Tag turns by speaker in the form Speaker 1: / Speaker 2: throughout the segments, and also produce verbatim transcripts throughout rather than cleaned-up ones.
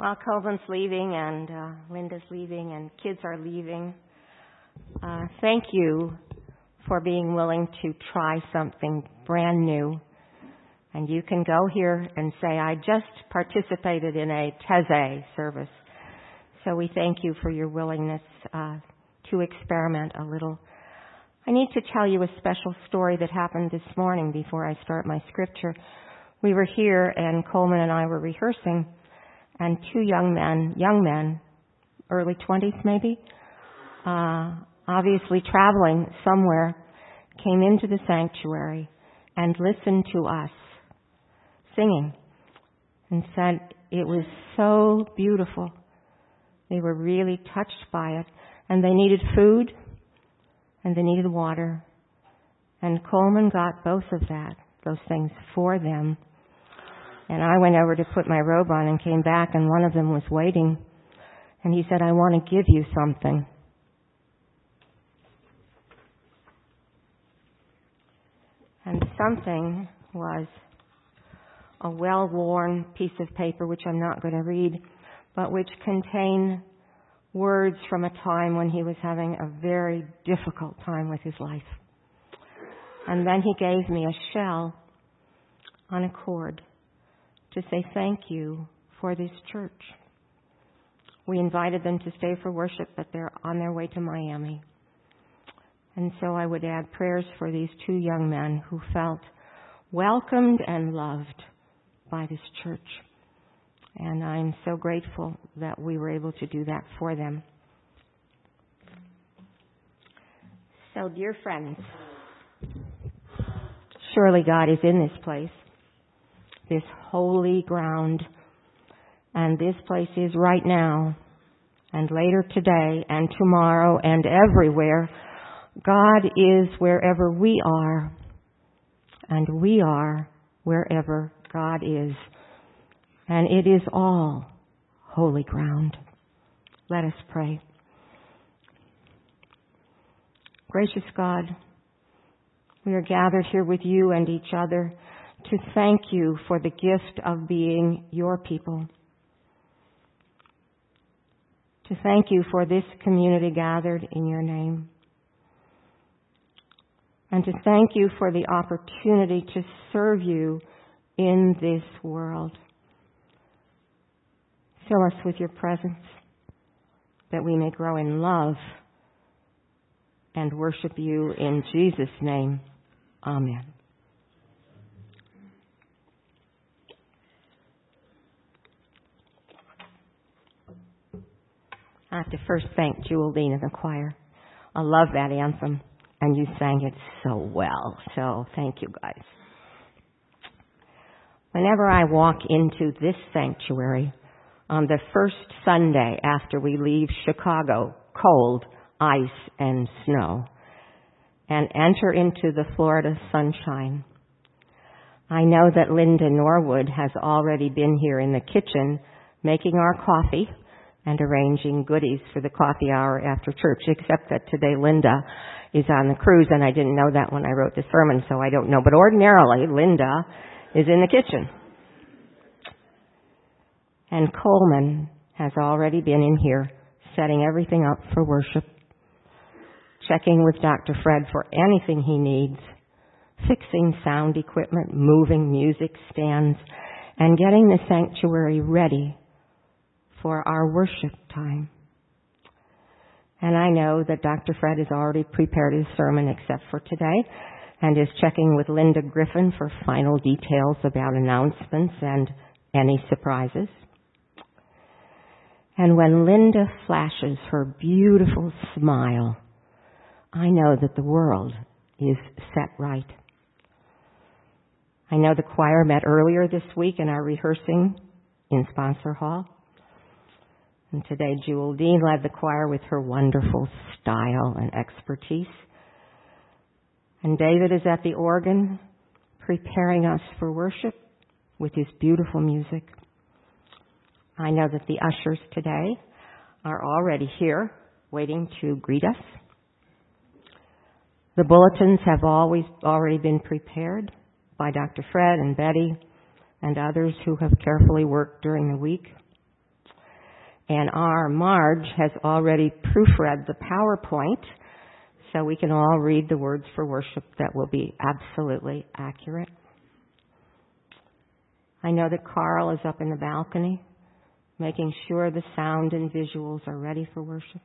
Speaker 1: While Colin's leaving and uh, Linda's leaving and kids are leaving, uh, thank you for being willing to try something brand new. And you can go here and say, I just participated in a Taizé service. So we thank you for your willingness uh, to experiment a little. I need to tell you a special story that happened this morning before I start my scripture. We were here and Coleman and I were rehearsing, and two young men, young men, early twenties maybe, uh, obviously traveling somewhere, came into the sanctuary and listened to us singing and said it was so beautiful. They were really touched by it, and they needed food and they needed water. And Coleman got both of that, those things for them. And I went over to put my robe on and came back, and one of them was waiting. And he said, I want to give you something. And something was a well-worn piece of paper, which I'm not going to read, but which contained words from a time when he was having a very difficult time with his life. And then he gave me a shell on a cord to say thank you for this church. We invited them to stay for worship, but they're on their way to Miami. And so I would add prayers for these two young men who felt welcomed and loved by this church. And I'm so grateful that we were able to do that for them. So, dear friends, surely God is in this place, this holy ground, and this place is right now, and later today, and tomorrow, and everywhere. God is wherever we are, and we are wherever God is. And it is all holy ground. Let us pray. Gracious God, we are gathered here with you and each other to thank you for the gift of being your people. To thank you for this community gathered in your name. And to thank you for the opportunity to serve you in this world. Fill us with your presence, that we may grow in love and worship you in Jesus' name. Amen. I have to first thank Jewel Dean and the choir. I love that anthem, and you sang it so well. So thank you, guys. Whenever I walk into this sanctuary, on the first Sunday after we leave Chicago, cold, ice, and snow, and enter into the Florida sunshine, I know that Linda Norwood has already been here in the kitchen making our coffee and arranging goodies for the coffee hour after church, except that today Linda is on the cruise, and I didn't know that when I wrote the sermon, so I don't know. But ordinarily, Linda is in the kitchen. And Coleman has already been in here setting everything up for worship, checking with Doctor Fred for anything he needs, fixing sound equipment, moving music stands, and getting the sanctuary ready for our worship time. And I know that Doctor Fred has already prepared his sermon except for today and is checking with Linda Griffin for final details about announcements and any surprises. And when Linda flashes her beautiful smile, I know that the world is set right. I know the choir met earlier this week and are rehearsing in Sponsor Hall. And today Jewel Dean led the choir with her wonderful style and expertise. And David is at the organ preparing us for worship with his beautiful music. I know that the ushers today are already here waiting to greet us. The bulletins have always already been prepared by Doctor Fred and Betty and others who have carefully worked during the week. And our Marge has already proofread the PowerPoint, so we can all read the words for worship that will be absolutely accurate. I know that Carl is up in the balcony, making sure the sound and visuals are ready for worship.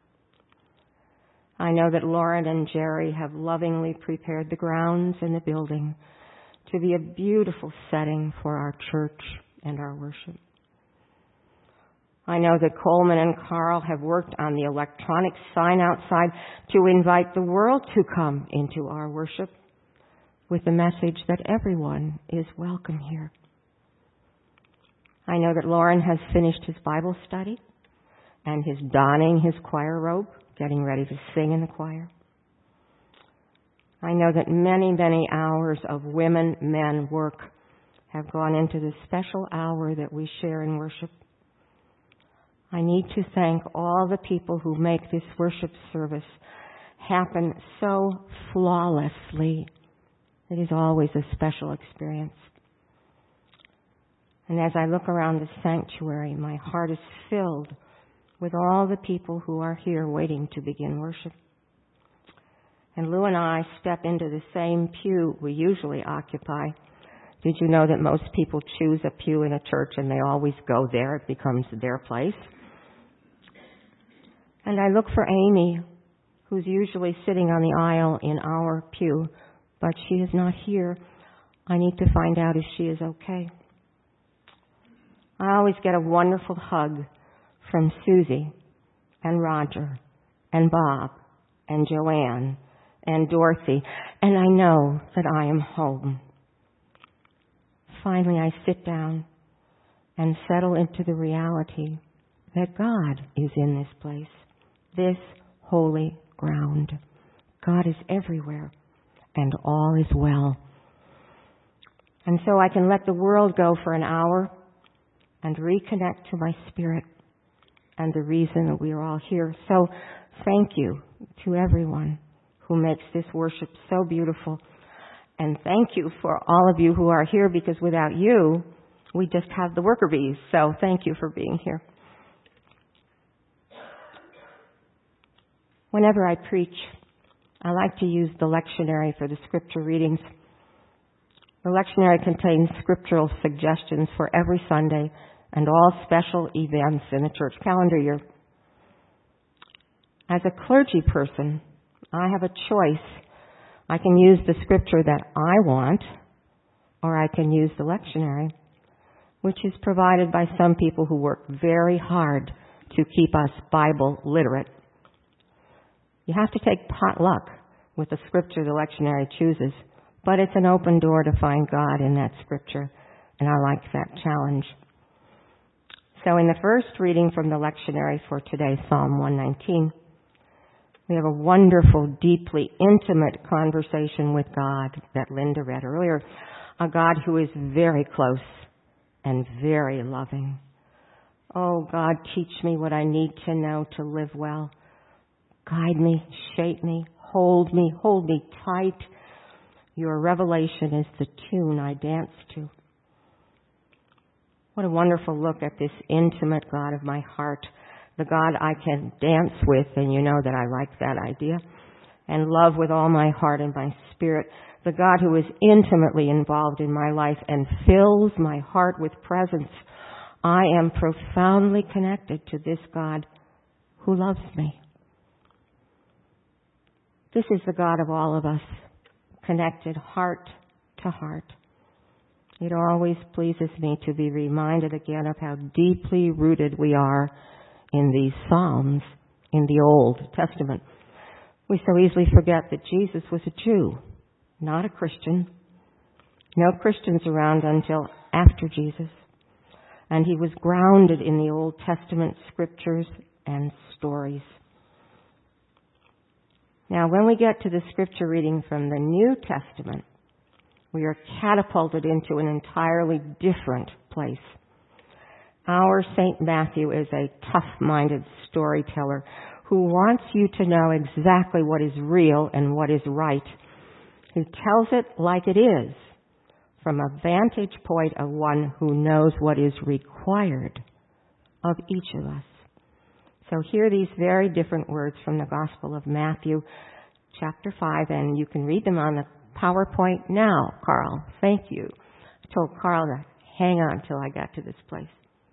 Speaker 1: I know that Lauren and Jerry have lovingly prepared the grounds and the building to be a beautiful setting for our church and our worship. I know that Coleman and Carl have worked on the electronic sign outside to invite the world to come into our worship with the message that everyone is welcome here. I know that Lauren has finished his Bible study and is donning his choir robe, getting ready to sing in the choir. I know that many, many hours of women, men work have gone into the special hour that we share in worship. I need to thank all the people who make this worship service happen so flawlessly. It is always a special experience. And as I look around the sanctuary, my heart is filled with all the people who are here waiting to begin worship. And Lou and I step into the same pew we usually occupy. Did you know that most people choose a pew in a church and they always go there? It becomes their place. And I look for Amy, who's usually sitting on the aisle in our pew, but she is not here. I need to find out if she is okay. I always get a wonderful hug from Susie and Roger and Bob and Joanne and Dorothy, and I know that I am home. Finally, I sit down and settle into the reality that God is in this place, this holy ground. God is everywhere, and all is well. And so I can let the world go for an hour and reconnect to my spirit and the reason that we are all here. So thank you to everyone who makes this worship so beautiful. And thank you for all of you who are here, because without you, we just have the worker bees. So thank you for being here. Whenever I preach, I like to use the lectionary for the scripture readings. The lectionary contains scriptural suggestions for every Sunday and all special events in the church calendar year. As a clergy person, I have a choice. I can use the scripture that I want, or I can use the lectionary, which is provided by some people who work very hard to keep us Bible literate. You have to take potluck with the scripture the lectionary chooses, but it's an open door to find God in that scripture, and I like that challenge. So in the first reading from the lectionary for today, Psalm one nineteen, we have a wonderful, deeply intimate conversation with God that Linda read earlier, a God who is very close and very loving. Oh, God, teach me what I need to know to live well. Guide me, shape me, hold me, hold me tight. Your revelation is the tune I dance to. What a wonderful look at this intimate God of my heart, the God I can dance with, and you know that I like that idea, and love with all my heart and my spirit, the God who is intimately involved in my life and fills my heart with presence. I am profoundly connected to this God who loves me. This is the God of all of us, connected heart to heart. It always pleases me to be reminded again of how deeply rooted we are in these Psalms in the Old Testament. We so easily forget that Jesus was a Jew, not a Christian. No Christians around until after Jesus. And he was grounded in the Old Testament scriptures and stories. Now, when we get to the scripture reading from the New Testament, we are catapulted into an entirely different place. Our Saint Matthew is a tough-minded storyteller who wants you to know exactly what is real and what is right. He tells it like it is, from a vantage point of one who knows what is required of each of us. So hear these very different words from the Gospel of Matthew, chapter five, and you can read them on the PowerPoint now, Carl. Thank you. I told Carl to hang on till I got to this place.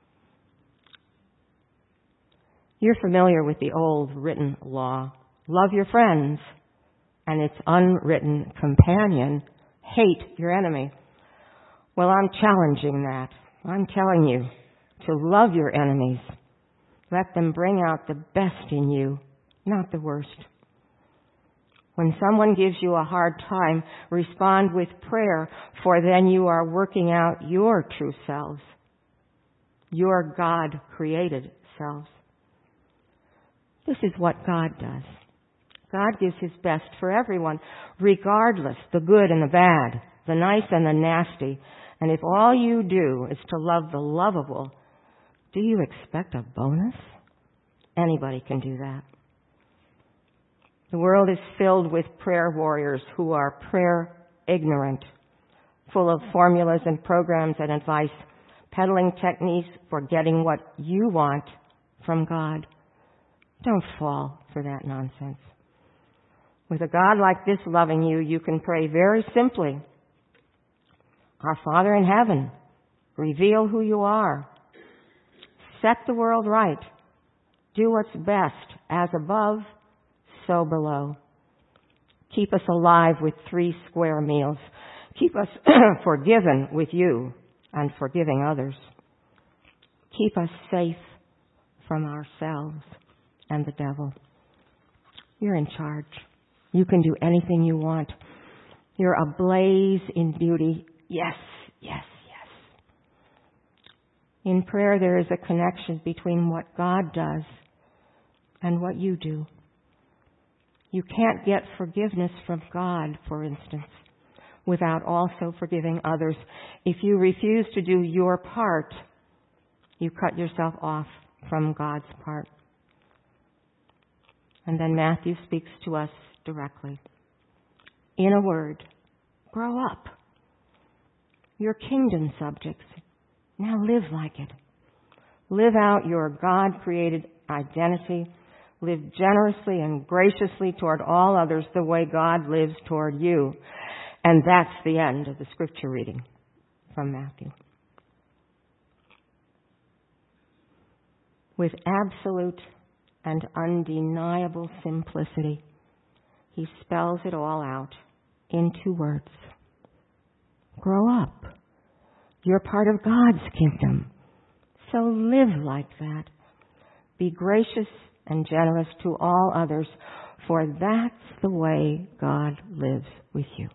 Speaker 1: You're familiar with the old written law. Love your friends, and its unwritten companion, hate your enemy. Well, I'm challenging that. I'm telling you to love your enemies. Let them bring out the best in you, not the worst. When someone gives you a hard time, respond with prayer, for then you are working out your true selves, your God-created selves. This is what God does. God gives His best for everyone, regardless, the good and the bad, the nice and the nasty. And if all you do is to love the lovable, do you expect a bonus? Anybody can do that. The world is filled with prayer warriors who are prayer ignorant, full of formulas and programs and advice, peddling techniques for getting what you want from God. Don't fall for that nonsense. With a God like this loving you, you can pray very simply. Our Father in heaven, reveal who you are. Set the world right. Do what's best, as above, so below. Keep us alive with three square meals. Keep us forgiven with you and forgiving others. Keep us safe from ourselves and the devil. You're in charge. You can do anything you want. You're ablaze in beauty. Yes, yes, yes. In prayer, there is a connection between what God does and what you do. You can't get forgiveness from God, for instance, without also forgiving others. If you refuse to do your part, you cut yourself off from God's part. And then Matthew speaks to us directly. In a word, grow up. You're kingdom subjects. Now live like it. Live out your God-created identity. Live generously and graciously toward all others the way God lives toward you. And that's the end of the scripture reading from Matthew. With absolute and undeniable simplicity, he spells it all out in two words. Grow up. You're part of God's kingdom. So live like that. Be gracious and generous to all others, for that's the way God lives with you.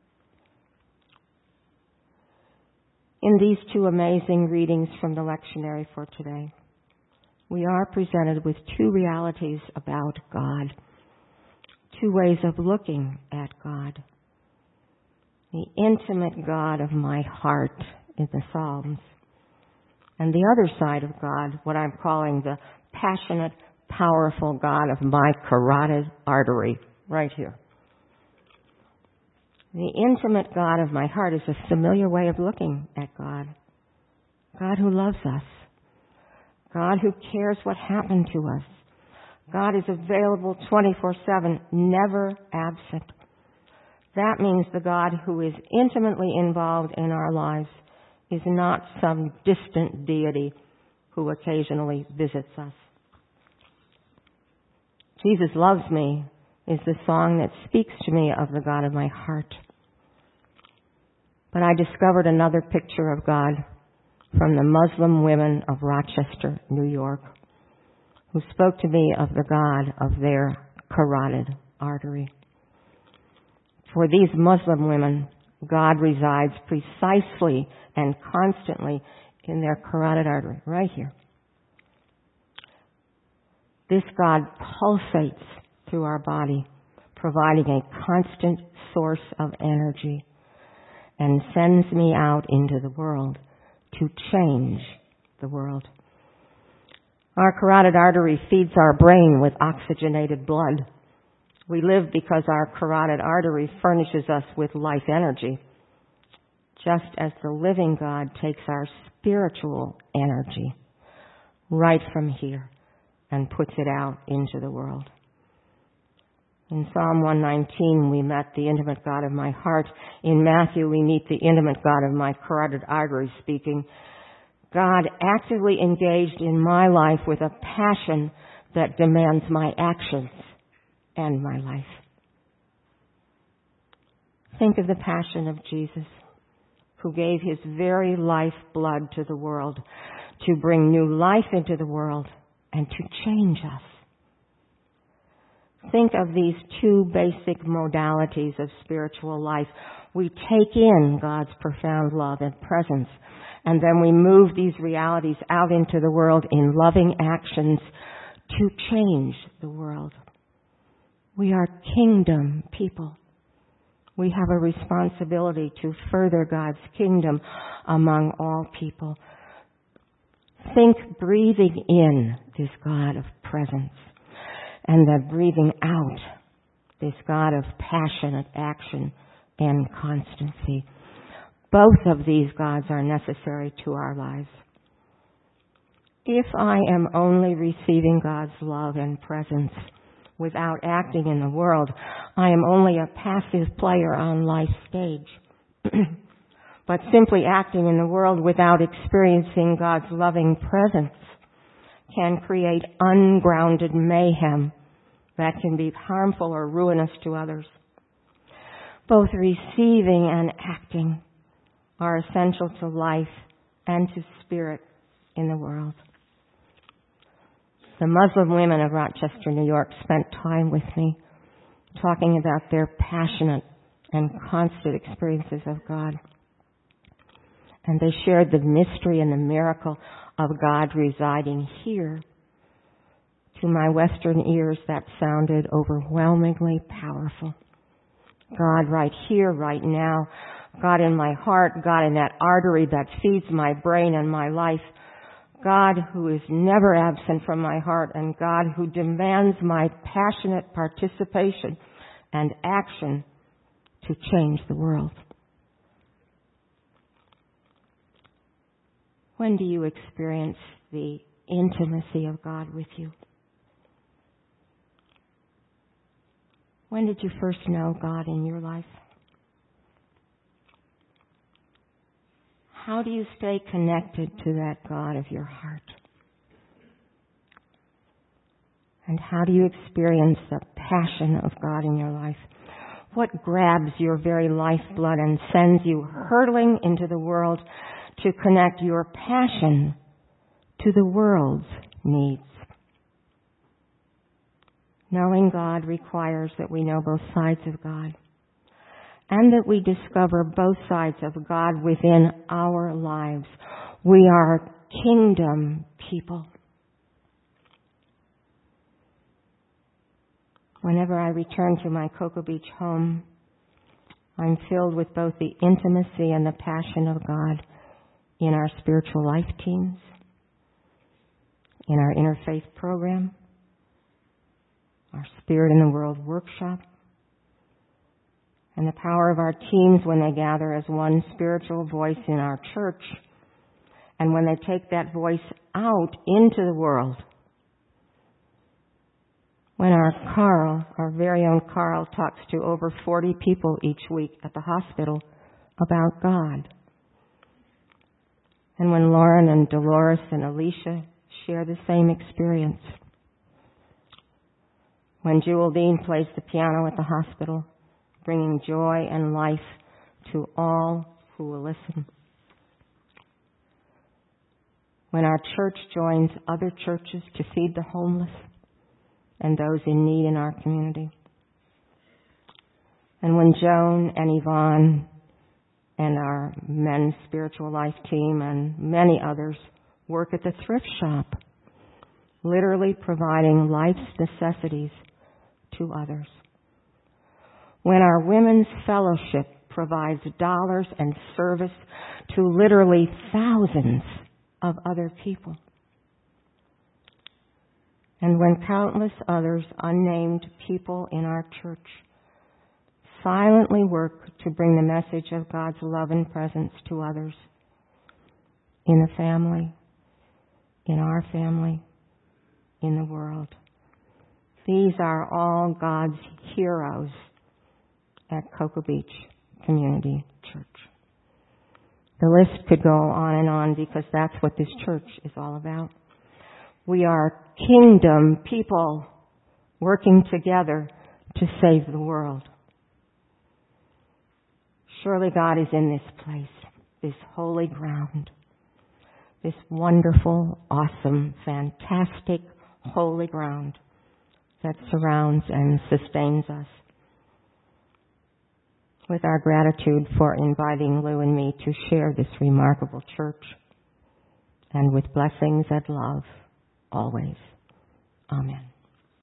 Speaker 1: In these two amazing readings from the lectionary for today, we are presented with two realities about God, two ways of looking at God. The intimate God of my heart in the Psalms, and the other side of God, what I'm calling the passionate, powerful God of my carotid artery, right here. The intimate God of my heart is a familiar way of looking at God. God who loves us. God who cares what happened to us. God is available twenty-four seven, never absent. That means the God who is intimately involved in our lives is not some distant deity who occasionally visits us. Jesus Loves Me is the song that speaks to me of the God of my heart. But I discovered another picture of God from the Muslim women of Rochester, New York, who spoke to me of the God of their carotid artery. For these Muslim women, God resides precisely and constantly in their carotid artery, right here. This God pulsates through our body, providing a constant source of energy, and sends me out into the world to change the world. Our carotid artery feeds our brain with oxygenated blood. We live because our carotid artery furnishes us with life energy, just as the living God takes our spiritual energy right from here and puts it out into the world. In Psalm one nineteen, we met the intimate God of my heart. In Matthew, we meet the intimate God of my carotid arteries, speaking, God actively engaged in my life with a passion that demands my actions and my life. Think of the passion of Jesus, who gave his very life blood to the world to bring new life into the world and to change us. Think of these two basic modalities of spiritual life. We take in God's profound love and presence, and then we move these realities out into the world in loving actions to change the world. We are kingdom people. We have a responsibility to further God's kingdom among all people. Think breathing in this God of presence and then breathing out this God of passionate action and constancy. Both of these gods are necessary to our lives. If I am only receiving God's love and presence without acting in the world, I am only a passive player on life's stage. But simply acting in the world without experiencing God's loving presence can create ungrounded mayhem that can be harmful or ruinous to others. Both receiving and acting are essential to life and to spirit in the world. The Muslim women of Rochester, New York, spent time with me talking about their passionate and constant experiences of God. And they shared the mystery and the miracle of God residing here. To my Western ears, that sounded overwhelmingly powerful. God right here, right now. God in my heart. God in that artery that feeds my brain and my life. God who is never absent from my heart, and God who demands my passionate participation and action to change the world. When do you experience the intimacy of God with you? When did you first know God in your life? How do you stay connected to that God of your heart? And how do you experience the passion of God in your life? What grabs your very lifeblood and sends you hurtling into the world to connect your passion to the world's needs? Knowing God requires that we know both sides of God, and that we discover both sides of God within our lives. We are kingdom people. Whenever I return to my Cocoa Beach home, I'm filled with both the intimacy and the passion of God in our spiritual life teams, in our interfaith program, our Spirit in the World workshop, and the power of our teams when they gather as one spiritual voice in our church, and when they take that voice out into the world. When our Carl, our very own Carl, talks to over forty people each week at the hospital about God. And when Lauren and Dolores and Alicia share the same experience. When Jewel Dean plays the piano at the hospital, bringing joy and life to all who will listen. When our church joins other churches to feed the homeless and those in need in our community. And when Joan and Yvonne and our men's spiritual life team and many others work at the thrift shop, literally providing life's necessities to others. When our women's fellowship provides dollars and service to literally thousands of other people. And when countless others, unnamed people in our church, silently work to bring the message of God's love and presence to others, in the family, in our family, in the world. These are all God's heroes at Cocoa Beach Community Church. The list could go on and on because that's what this church is all about. We are kingdom people working together to save the world. Surely God is in this place, this holy ground, this wonderful, awesome, fantastic, holy ground that surrounds and sustains us. With our gratitude for inviting Lou and me to share this remarkable church, and with blessings and love always. Amen.